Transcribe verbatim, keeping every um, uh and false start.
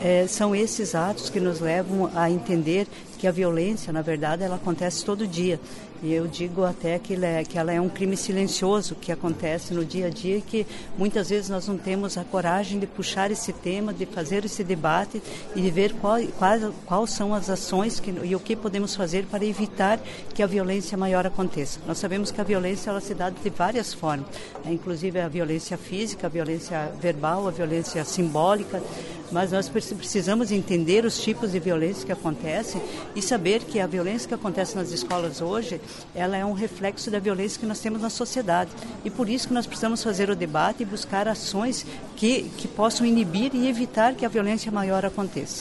É, são esses atos que nos levam a entender que a violência, na verdade, ela acontece todo dia. E eu digo até que ela, é, que ela é um crime silencioso que acontece no dia a dia e que muitas vezes nós não temos a coragem de puxar esse tema, de fazer esse debate e de ver qual, quais, quais são as ações que, e o que podemos fazer para evitar que a violência maior aconteça. Nós sabemos que a violência ela se dá de várias formas, né? Inclusive a violência física, a violência verbal, a violência simbólica, mas nós precisamos entender os tipos de violência que acontecem e saber que a violência que acontece nas escolas hoje, ela é um reflexo da violência que nós temos na sociedade. E por isso que nós precisamos fazer o debate e buscar ações que, que possam inibir e evitar que a violência maior aconteça.